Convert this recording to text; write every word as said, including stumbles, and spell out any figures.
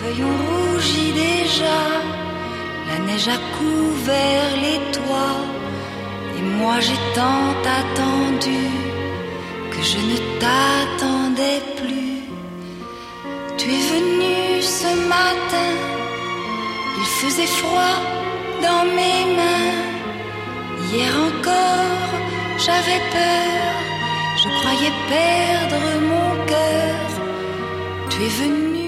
feuilles ont rougi déjà, la neige a couvert les toits, et moi j'ai tant attendu que je ne t'attendais plus. Tu es venu ce matin, il faisait froid dans mes mains. Hier encore j'avais peur, je croyais perdre mon cœur. Tu es venu